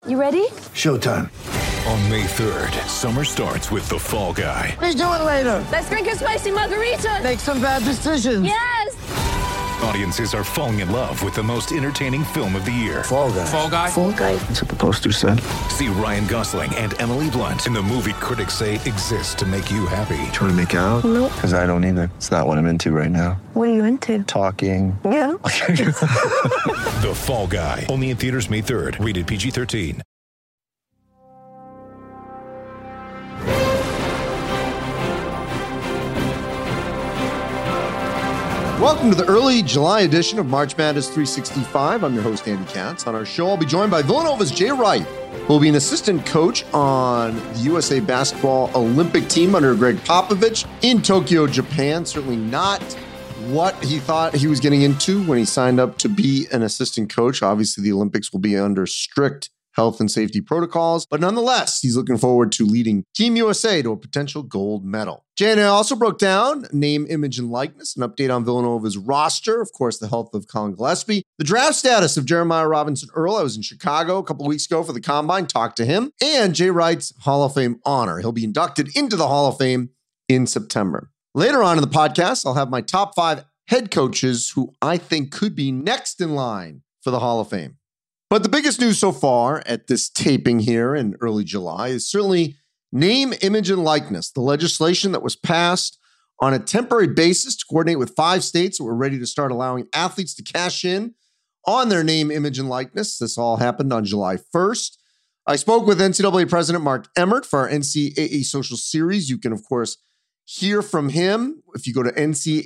You ready? Showtime. On May 3rd, summer starts with The Fall Guy. Let's do it later. Let's drink a spicy margarita. Make some bad decisions. Yes! Audiences are falling in love with the most entertaining film of the year. Fall Guy. Fall Guy? Fall Guy. That's what the poster said. See Ryan Gosling and Emily Blunt in the movie critics say exists to make you happy. Trying to make it out? Nope. Because I don't either. It's not what I'm into right now. What are you into? Talking. Yeah. The Fall Guy. Only in theaters May 3rd. Rated PG-13. Welcome to the early July edition of March Madness 365. I'm your host, Andy Katz. On our show, I'll be joined by Villanova's Jay Wright, who will be an assistant coach on the USA Basketball Olympic team under Greg Popovich in Tokyo, Japan. Certainly not what he thought he was getting into when he signed up to be an assistant coach. Obviously, the Olympics will be under strict health and safety protocols, but nonetheless, he's looking forward to leading Team USA to a potential gold medal. Jay and I also broke down name, image, and likeness, an update on Villanova's roster, of course, the health of Colin Gillespie, the draft status of Jeremiah Robinson Earl. I was in Chicago a couple of weeks ago for the Combine, talked to him, and Jay Wright's Hall of Fame honor. He'll be inducted into the Hall of Fame in September. Later on in the podcast, I'll have my top 5 head coaches who I think could be next in line for the Hall of Fame. But the biggest news so far at this taping here in early July is certainly name, image, and likeness, the legislation that was passed on a temporary basis to coordinate with 5 states that were ready to start allowing athletes to cash in on their name, image, and likeness. This all happened on July 1st. I spoke with NCAA President Mark Emmert for our NCAA Social Series. You can, of course, hear from him if you go to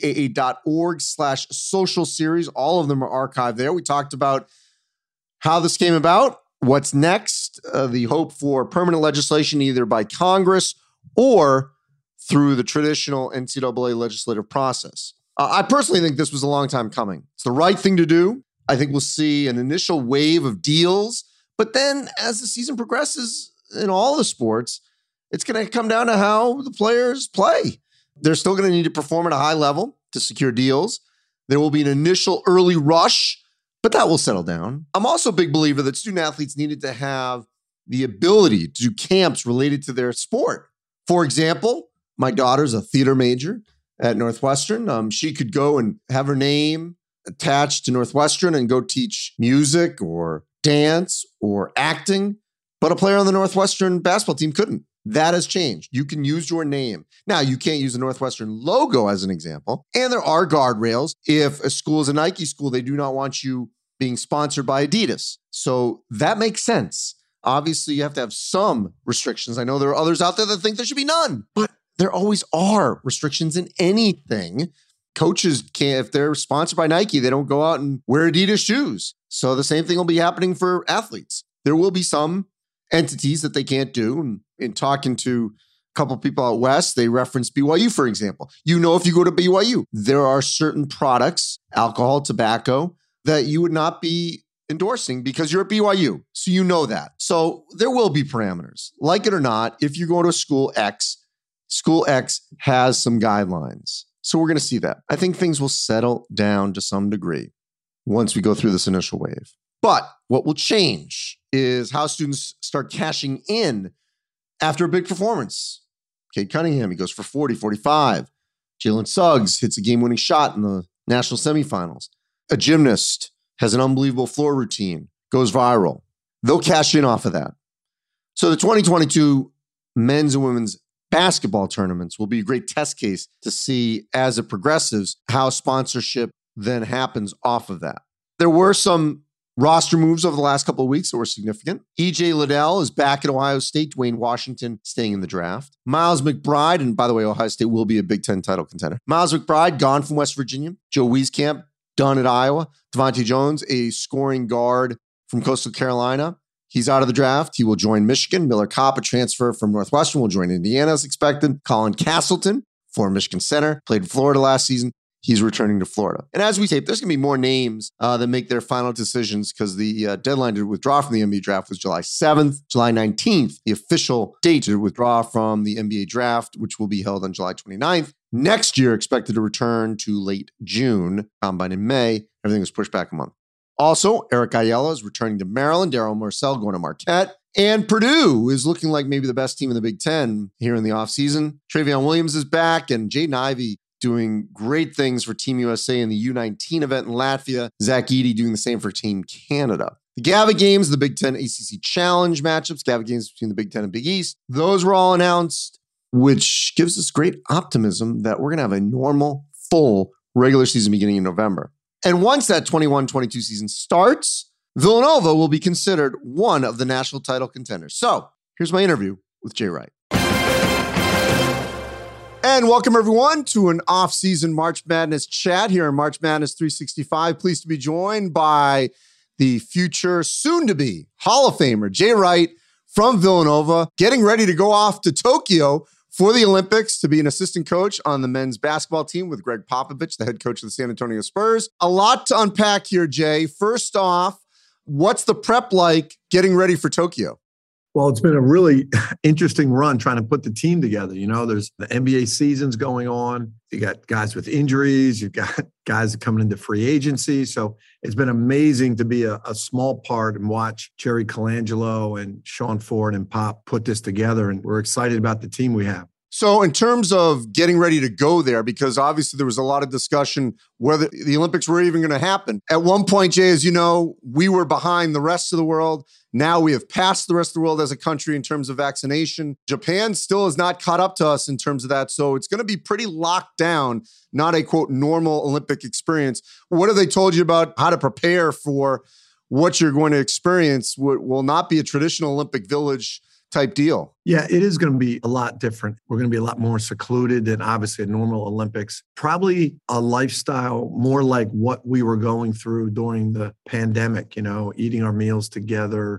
ncaa.org/social series. All of them are archived there. We talked about how this came about, what's next, the hope for permanent legislation either by Congress or through the traditional NCAA legislative process. I personally think this was a long time coming. It's the right thing to do. I think we'll see an initial wave of deals, but then as the season progresses in all the sports, it's going to come down to how the players play. They're still going to need to perform at a high level to secure deals. There will be an initial early rush, but that will settle down. I'm also a big believer that student athletes needed to have the ability to do camps related to their sport. For example, my daughter's a theater major at Northwestern. She could go and have her name attached to Northwestern and go teach music or dance or acting, but a player on the Northwestern basketball team couldn't. That has changed. You can use your name. Now, you can't use the Northwestern logo as an example, and there are guardrails. If a school is a Nike school, they do not want you being sponsored by Adidas. So that makes sense. Obviously, you have to have some restrictions. I know there are others out there that think there should be none, but there always are restrictions in anything. Coaches can't, if they're sponsored by Nike, they don't go out and wear Adidas shoes. So the same thing will be happening for athletes. There will be some entities that they can't do. And in talking to a couple of people out west, they reference BYU, for example. You know, if you go to BYU, there are certain products, alcohol, tobacco, that you would not be endorsing because you're at BYU. So you know that. So there will be parameters. Like it or not, if you go to school X has some guidelines. So we're going to see that. I think things will settle down to some degree once we go through this initial wave. But what will change is how students start cashing in after a big performance. Cade Cunningham, he goes for 40, 45. Jalen Suggs hits a game-winning shot in the national semifinals. A gymnast has an unbelievable floor routine, goes viral. They'll cash in off of that. So the 2022 men's and women's basketball tournaments will be a great test case to see, as it progresses, how sponsorship then happens off of that. There were some roster moves over the last couple of weeks that were significant. E.J. Liddell is back at Ohio State. Dwayne Washington staying in the draft. Miles McBride, and by the way, Ohio State will be a Big Ten title contender. Miles McBride, gone from West Virginia. Joe Wieskamp, done at Iowa. Devontae Jones, a scoring guard from Coastal Carolina. He's out of the draft. He will join Michigan. Miller Kopp, a transfer from Northwestern, will join Indiana as expected. Colin Castleton, former Michigan center, played in Florida last season. He's returning to Florida. And as we tape, there's going to be more names that make their final decisions because the deadline to withdraw from the NBA draft was July 7th. July 19th, the official date to withdraw from the NBA draft, which will be held on July 29th. Next year, expected to return to late June, combine in May. Everything was pushed back a month. Also, Eric Ayala is returning to Maryland, Darryl Marcel going to Marquette, and Purdue is looking like maybe the best team in the Big Ten here in the offseason. Travion Williams is back, and Jaden Ivey doing great things for Team USA in the U19 event in Latvia. Zach Edey doing the same for Team Canada. The GABA games, the Big Ten ACC Challenge matchups, GABA games between the Big Ten and Big East, those were all announced, which gives us great optimism that we're going to have a normal, full regular season beginning in November. And once that 21-22 season starts, Villanova will be considered one of the national title contenders. So here's my interview with Jay Wright. And welcome, everyone, to an off-season March Madness chat here in March Madness 365. Pleased to be joined by the future, soon-to-be Hall of Famer, Jay Wright from Villanova, getting ready to go off to Tokyo for the Olympics to be an assistant coach on the men's basketball team with Greg Popovich, the head coach of the San Antonio Spurs. A lot to unpack here, Jay. First off, what's the prep like getting ready for Tokyo? Well, it's been a really interesting run trying to put the team together. You know, there's the NBA seasons going on. You got guys with injuries. You've got guys coming into free agency. So it's been amazing to be a small part and watch Jerry Colangelo and Sean Ford and Pop put this together. And we're excited about the team we have. So in terms of getting ready to go there, because obviously there was a lot of discussion whether the Olympics were even going to happen. At one point, Jay, as you know, we were behind the rest of the world. Now we have passed the rest of the world as a country in terms of vaccination. Japan still has not caught up to us in terms of that. So it's going to be pretty locked down, not a, quote, normal Olympic experience. What have they told you about how to prepare for what you're going to experience? What will not be a traditional Olympic Village type deal? Yeah, it is going to be a lot different. We're going to be a lot more secluded than obviously a normal Olympics. Probably a lifestyle more like what we were going through during the pandemic, you know, eating our meals together,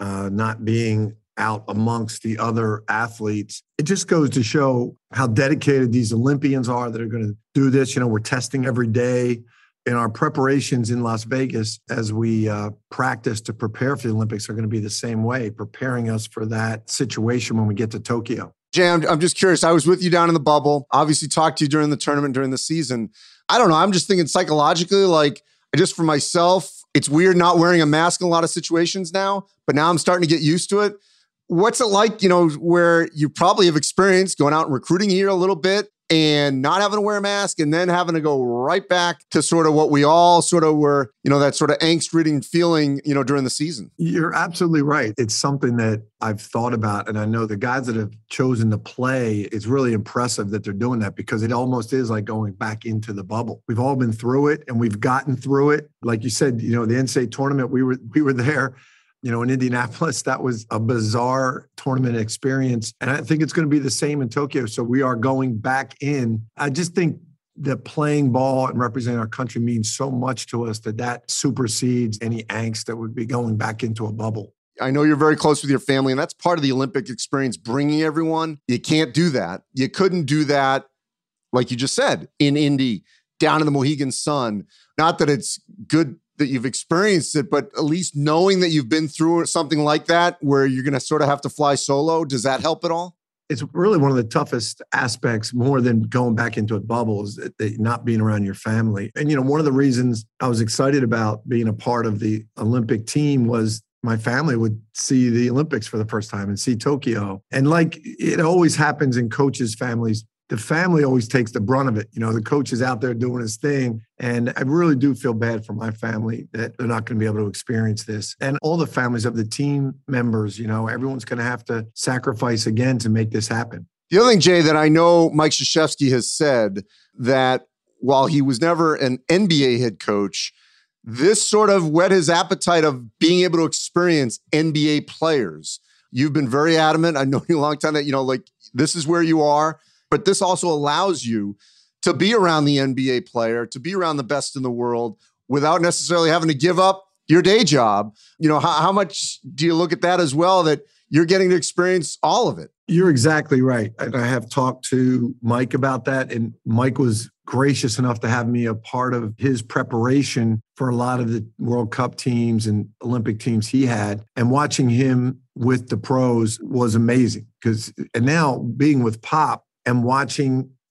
not being out amongst the other athletes. It just goes to show how dedicated these Olympians are that are going to do this. You know, we're testing every day. In our preparations in Las Vegas, as we practice to prepare for the Olympics, are going to be the same way, preparing us for that situation when we get to Tokyo. Jay, I'm just curious. I was with you down in the bubble, obviously talked to you during the tournament, during the season. I don't know. I'm just thinking psychologically, like just for myself, it's weird not wearing a mask in a lot of situations now, but now I'm starting to get used to it. What's it like, you know, where you probably have experienced going out and recruiting here a little bit and not having to wear a mask and then having to go right back to sort of what we all sort of were, you know, that sort of angst-ridden feeling, you know, during the season? You're absolutely right. It's something that I've thought about. And I know the guys that have chosen to play, it's really impressive that they're doing that because it almost is like going back into the bubble. We've all been through it and we've gotten through it. Like you said, you know, the NCAA tournament, we were there. You know, in Indianapolis, that was a bizarre tournament experience. And I think it's going to be the same in Tokyo. So we are going back in. I just think that playing ball and representing our country means so much to us that supersedes any angst that would be going back into a bubble. I know you're very close with your family, and that's part of the Olympic experience, bringing everyone. You can't do that. You couldn't do that, like you just said, in Indy, down in the Mohegan Sun. Not that it's good that you've experienced it, but at least knowing that you've been through something like that where you're going to sort of have to fly solo, does that help at all? It's really one of the toughest aspects, more than going back into a bubble, is that not being around your family. And, you know, one of the reasons I was excited about being a part of the Olympic team was my family would see the Olympics for the first time and see Tokyo. And like it always happens in coaches' families, the family always takes the brunt of it. You know, the coach is out there doing his thing. And I really do feel bad for my family that they're not going to be able to experience this. And all the families of the team members, you know, everyone's going to have to sacrifice again to make this happen. The other thing, Jay, that I know Mike Krzyzewski has said that while he was never an NBA head coach, this sort of whet his appetite of being able to experience NBA players. You've been very adamant. I know you a long time that, you know, like this is where you are. But this also allows you to be around the NBA player, to be around the best in the world without necessarily having to give up your day job. You know, how much do you look at that as well, that you're getting to experience all of it? You're exactly right. And I have talked to Mike about that. And Mike was gracious enough to have me a part of his preparation for a lot of the World Cup teams and Olympic teams he had. And watching him with the pros was amazing. And now being with Pop, and watching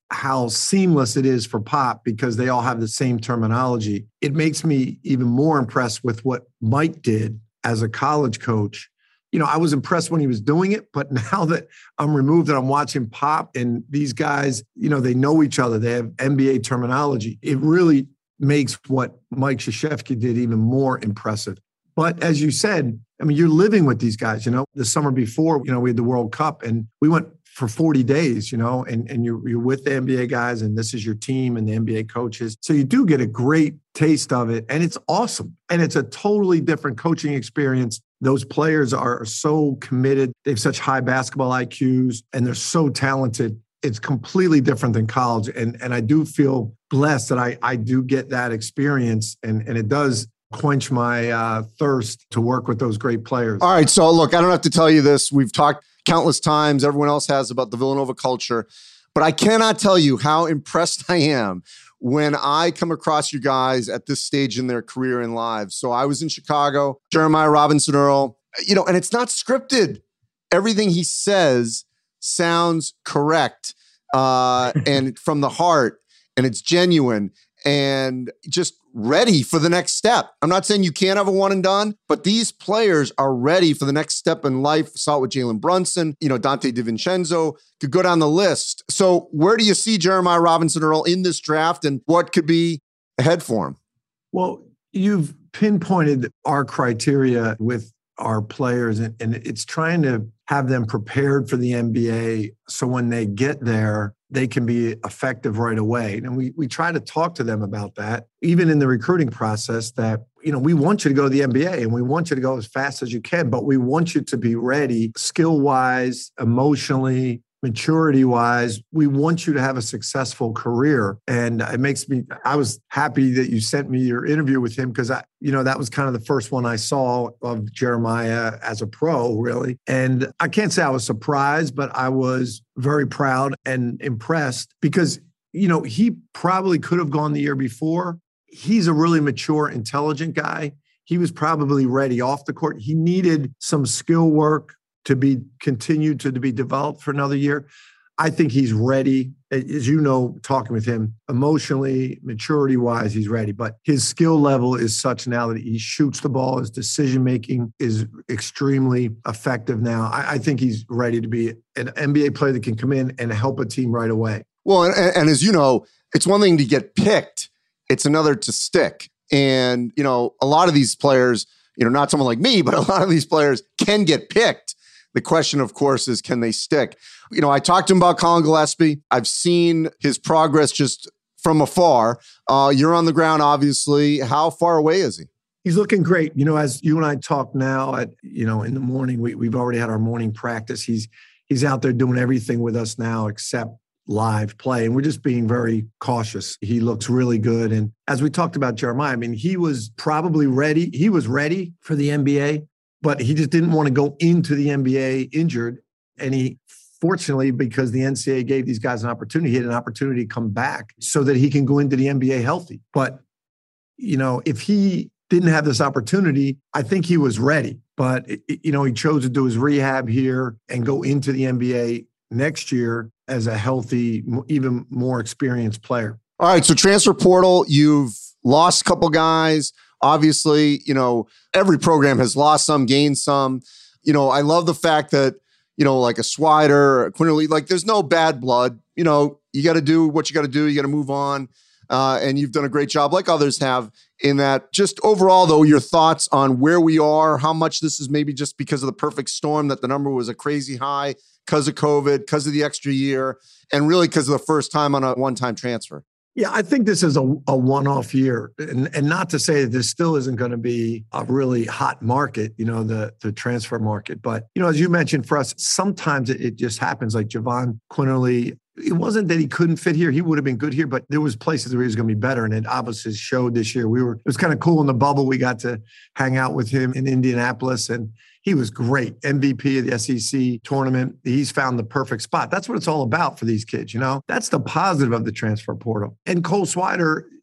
how seamless it is for Pop because they all have the same terminology. It makes me even more impressed with what Mike did as a college coach. You know, I was impressed when he was doing it, but now that I'm removed and I'm watching Pop and these guys, you know, they know each other. They have NBA terminology. It really makes what Mike Krzyzewski did even more impressive. But as you said, I mean, you're living with these guys, you know, the summer before, you know, we had the World Cup and we went for 40 days, you know, and you're with the NBA guys and this is your team and the NBA coaches. So you do get a great taste of it and it's awesome. And it's a totally different coaching experience. Those players are so committed. They have such high basketball IQs and they're so talented. It's completely different than college. And I do feel blessed that I do get that experience and it does quench my thirst to work with those great players. All right. So look, I don't have to tell you this. We've talked countless times. Everyone else has about the Villanova culture, but I cannot tell you how impressed I am when I come across you guys at this stage in their career and lives. So I was in Chicago, Jeremiah Robinson Earl, you know, and it's not scripted. Everything he says sounds correct and from the heart, and it's genuine and just ready for the next step. I'm not saying you can't have a one and done, but these players are ready for the next step in life. Saw it with Jalen Brunson, you know, Dante DiVincenzo, could go down the list. So where do you see Jeremiah Robinson Earl in this draft and what could be ahead for him? Well, you've pinpointed our criteria with our players, and it's trying to have them prepared for the NBA so when they get there, they can be effective right away. And we try to talk to them about that, even in the recruiting process, that, you know, we want you to go to the NBA and we want you to go as fast as you can, but we want you to be ready skill-wise, emotionally, maturity-wise. We want you to have a successful career. And it makes me, I was happy that you sent me your interview with him because that was kind of the first one I saw of Jeremiah as a pro, really. And I can't say I was surprised, but I was very proud and impressed because, you know, he probably could have gone the year before. He's a really mature, intelligent guy. He was probably ready off the court. He needed some skill work to be continued to be developed for another year. I think he's ready. As you know, talking with him, emotionally, maturity-wise, he's ready. But his skill level is such now that he shoots the ball. His decision-making is extremely effective now. I think he's ready to be an NBA player that can come in and help a team right away. Well, and as you know, it's one thing to get picked. It's another to stick. And, you know, a lot of these players, you know, not someone like me, but a lot of these players can get picked. The question, of course, is can they stick? You know, I talked to him about Colin Gillespie. I've seen his progress just from afar. You're on the ground, obviously. How far away is he? He's looking great. You know, as you and I talk now at, you know, in the morning, we've already had our morning practice. He's out there doing everything with us now except live play. And we're just being very cautious. He looks really good. And as we talked about Jeremiah, I mean, he was probably ready. He was ready for the NBA, but he just didn't want to go into the NBA injured. And he, fortunately, because the NCAA gave these guys an opportunity, he had an opportunity to come back so that he can go into the NBA healthy. But, you know, if he didn't have this opportunity, I think he was ready. But, you know, he chose to do his rehab here and go into the NBA next year as a healthy, even more experienced player. All right. So transfer portal, you've lost a couple guys. Obviously, you know, every program has lost some, gained some. You know, I love the fact that, you know, like a Swider, a Quinerly, like there's no bad blood. You know, you got to do what you got to do. You got to move on. And you've done a great job, like others have, in that. Just overall, though, your thoughts on where we are, how much this is maybe just because of the perfect storm, that the number was a crazy high because of COVID, because of the extra year, and really because of the first time on a one-time transfer. Yeah, I think this is a one-off year. And not to say that this still isn't going to be a really hot market, you know, the transfer market. But, you know, as you mentioned, for us, sometimes it just happens, like Jahvon Quinerly. It wasn't that he couldn't fit here. He would have been good here, but there was places where he was going to be better. And it obviously showed this year. It was kind of cool in the bubble. We got to hang out with him in Indianapolis, and he was great. MVP of the SEC tournament. He's found the perfect spot. That's what it's all about for these kids, you know? That's the positive of the transfer portal. And Cole Swider,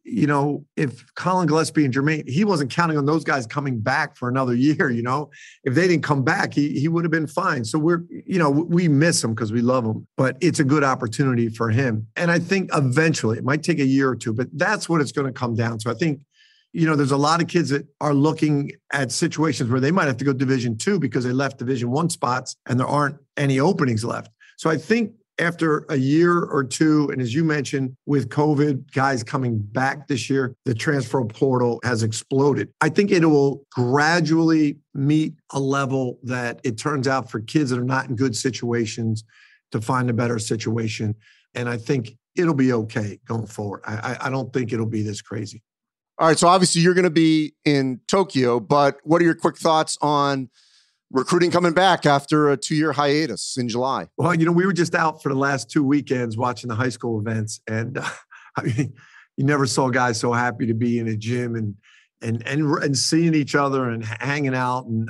if Colin Gillespie and Jermaine, he wasn't counting on those guys coming back for another year, if they didn't come back, he would have been fine. So we miss him because we love him, but it's a good opportunity for him. And I think eventually it might take a year or two, but that's what it's going to come down to. I think, there's a lot of kids that are looking at situations where they might have to go Division II because they left Division I spots and there aren't any openings left. So I think after a year or two, and as you mentioned, with COVID, guys coming back this year, the transfer portal has exploded. I think it will gradually meet a level that it turns out for kids that are not in good situations to find a better situation. And I think it'll be okay going forward. I don't think it'll be this crazy. All right, so obviously you're going to be in Tokyo, but what are your quick thoughts on recruiting coming back after a 2-year hiatus in July? Well, we were just out for the last 2 weekends watching the high school events, and you never saw guys so happy to be in a gym and seeing each other and hanging out and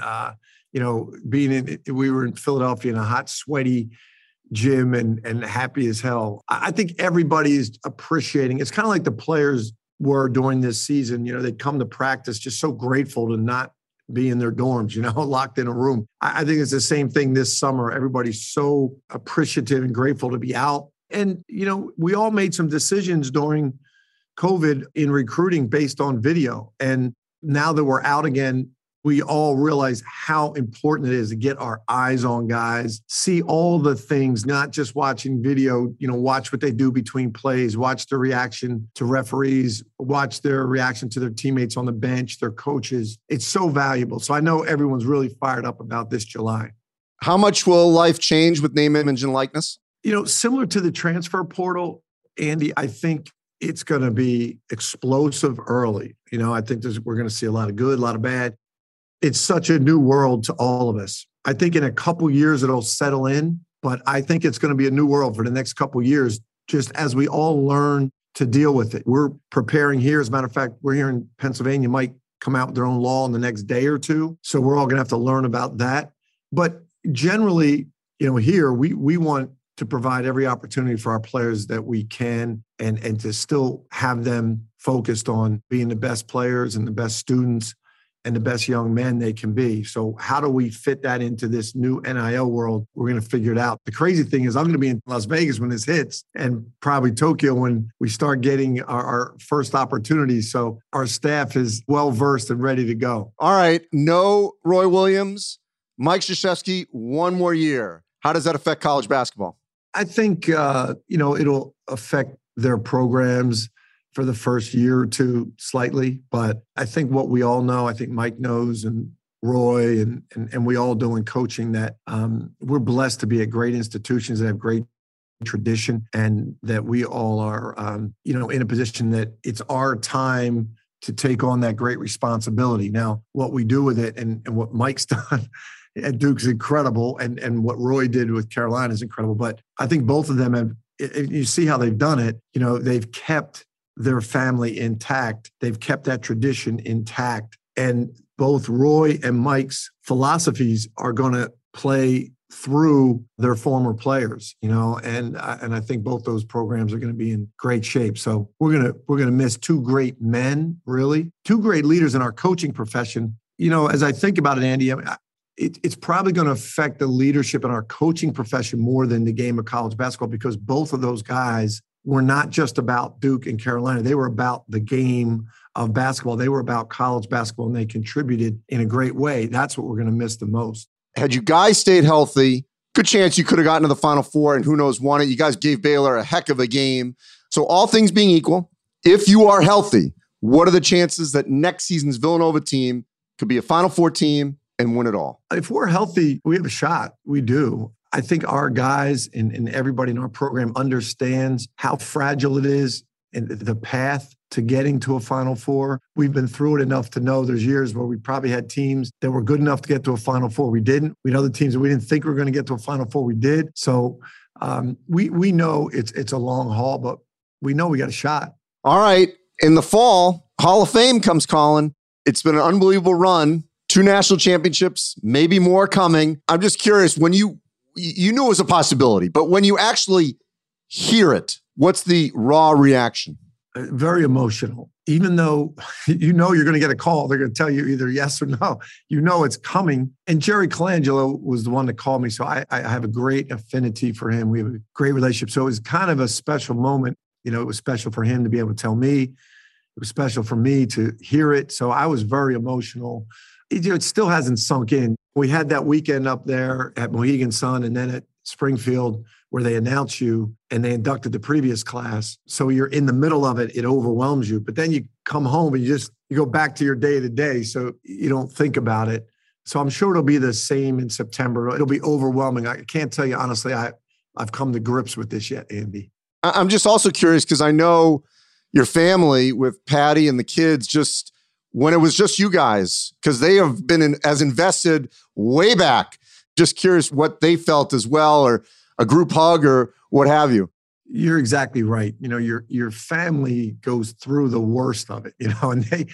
we were in Philadelphia in a hot, sweaty gym and happy as hell. I think everybody is appreciating. It's kind of like the players were during this season. They'd come to practice just so grateful to not be in their dorms, locked in a room. I think it's the same thing this summer. Everybody's so appreciative and grateful to be out. And, we all made some decisions during COVID in recruiting based on video. And now that we're out again, we all realize how important it is to get our eyes on guys, see all the things, not just watching video, watch what they do between plays, watch their reaction to referees, watch their reaction to their teammates on the bench, their coaches. It's so valuable. So I know everyone's really fired up about this July. How much will life change with name, image, and likeness? Similar to the transfer portal, Andy, I think it's going to be explosive early. I think we're going to see a lot of good, a lot of bad. It's such a new world to all of us. I think in a couple years it'll settle in, but I think it's going to be a new world for the next couple years, just as we all learn to deal with it. We're preparing here. As a matter of fact, we're here in Pennsylvania, might come out with their own law in the next day or two. So we're all going to have to learn about that. But generally, here we want to provide every opportunity for our players that we can and to still have them focused on being the best players and the best students and the best young men they can be. So how do we fit that into this new NIL world? We're going to figure it out. The crazy thing is I'm going to be in Las Vegas when this hits and probably Tokyo when we start getting our first opportunities. So our staff is well-versed and ready to go. All right. No Roy Williams, Mike Krzyzewski, one more year. How does that affect college basketball? I think, it'll affect their programs for the first year or two slightly. But I think what we all know, I think Mike knows and Roy and we all do in coaching that we're blessed to be at great institutions that have great tradition and that we all are, in a position that it's our time to take on that great responsibility. Now, what we do with it and what Mike's done at Duke's incredible and what Roy did with Carolina is incredible. But I think both of them have, if you see how they've done it, they've kept their family intact. They've kept that tradition intact. And both Roy and Mike's philosophies are going to play through their former players, and I think both those programs are going to be in great shape. So we're going to miss two great men, really, two great leaders in our coaching profession. As I think about it, Andy, it's probably going to affect the leadership in our coaching profession more than the game of college basketball because both of those guys were not just about Duke and Carolina. They were about the game of basketball. They were about college basketball, and they contributed in a great way. That's what we're going to miss the most. Had you guys stayed healthy, good chance you could have gotten to the Final Four and who knows won it. You guys gave Baylor a heck of a game. So all things being equal, if you are healthy, what are the chances that next season's Villanova team could be a Final Four team and win it all? If we're healthy, we have a shot. We do. I think our guys and everybody in our program understands how fragile it is and the path to getting to a Final Four. We've been through it enough to know there's years where we probably had teams that were good enough to get to a Final Four. We didn't. We had other teams that we didn't think were going to get to a Final Four. We did. So we know it's a long haul, but we know we got a shot. All right. In the fall, Hall of Fame comes calling. It's been an unbelievable run. 2 national championships, maybe more coming. I'm just curious, when you knew it was a possibility, but when you actually hear it, what's the raw reaction? Very emotional. Even though you know you're going to get a call, they're going to tell you either yes or no. You know it's coming. And Jerry Colangelo was the one that called me. So I have a great affinity for him. We have a great relationship. So it was kind of a special moment. You know, it was special for him to be able to tell me. It was special for me to hear it. So I was very emotional. It still hasn't sunk in. We had that weekend up there at Mohegan Sun and then at Springfield where they announce you and they inducted the previous class. So you're in the middle of it. It overwhelms you. But then you come home and you go back to your day to day. So you don't think about it. So I'm sure it'll be the same in September. It'll be overwhelming. I can't tell you, honestly, I've come to grips with this yet, Andy. I'm just also curious because I know your family with Patty and the kids, just when it was just you guys, because they have been as invested way back. Just curious what they felt as well, or a group hug or what have you. You're exactly right. You know, your family goes through the worst of it, you know,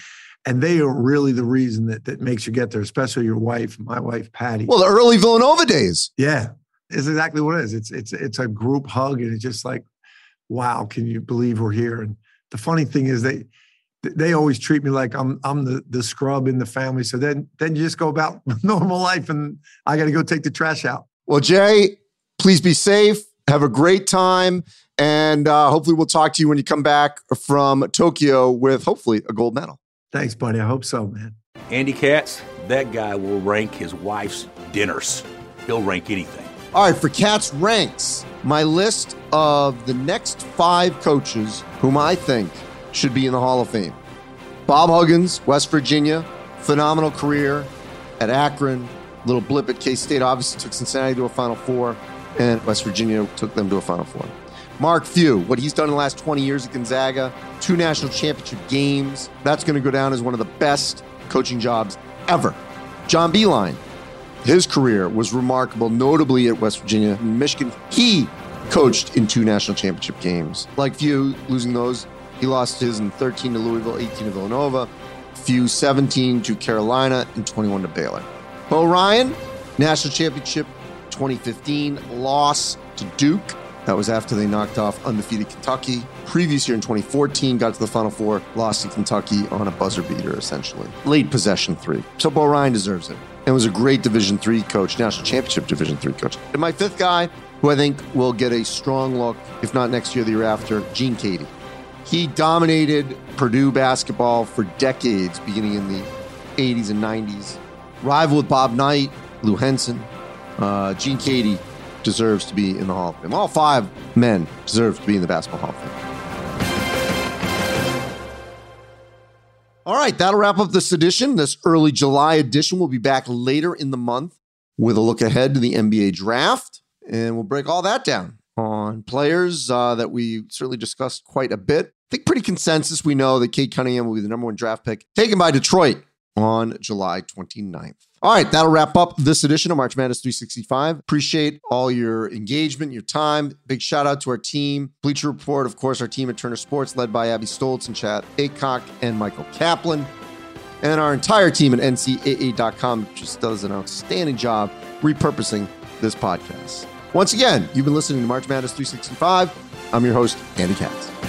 and they are really the reason that makes you get there, especially your wife, my wife, Patty. Well, the early Villanova days. Yeah, it's exactly what it is. It's a group hug and it's just like, wow, can you believe we're here? And the funny thing is they always treat me like I'm the scrub in the family. So then you just go about normal life and I got to go take the trash out. Well, Jay, please be safe. Have a great time. And hopefully we'll talk to you when you come back from Tokyo with hopefully a gold medal. Thanks, buddy. I hope so, man. Andy Katz, that guy will rank his wife's dinners. He'll rank anything. All right, for Katz Ranks, my list of the next 5 coaches whom I think should be in the Hall of Fame. Bob Huggins, West Virginia, phenomenal career at Akron, little blip at K-State, obviously took Cincinnati to a Final Four, and West Virginia took them to a Final Four. Mark Few, what he's done in the last 20 years at Gonzaga, 2 national championship games. That's going to go down as one of the best coaching jobs ever. John Beilein, his career was remarkable, notably at West Virginia and Michigan. He coached in 2 national championship games. Like Few, losing those, he lost his in 13 to Louisville, 18 to Villanova, Few 17 to Carolina, and 21 to Baylor. Bo Ryan, national championship 2015, loss to Duke. That was after they knocked off undefeated Kentucky. Previous year in 2014, got to the Final Four, lost to Kentucky on a buzzer beater, essentially. Late possession 3. So Bo Ryan deserves it. And was a great Division III coach, national championship Division III coach. And my 5th guy, who I think will get a strong look, if not next year, the year after, Gene Keady. He dominated Purdue basketball for decades, beginning in the 80s and 90s. Rival with Bob Knight, Lou Henson. Gene Keady deserves to be in the Hall of Fame. All 5 men deserve to be in the Basketball Hall of Fame. All right, that'll wrap up this edition, this early July edition. We'll be back later in the month with a look ahead to the NBA draft, and we'll break all that down on players that we certainly discussed quite a bit. I think pretty consensus. We know that Cade Cunningham will be the number 1 draft pick taken by Detroit on July 29th. All right, that'll wrap up this edition of March Madness 365. Appreciate all your engagement, your time. Big shout out to our team. Bleacher Report, of course, our team at Turner Sports, led by Abby Stoltz and Chad Aycock and Michael Kaplan. And our entire team at NCAA.com just does an outstanding job repurposing this podcast. Once again, you've been listening to March Madness 365. I'm your host, Andy Katz.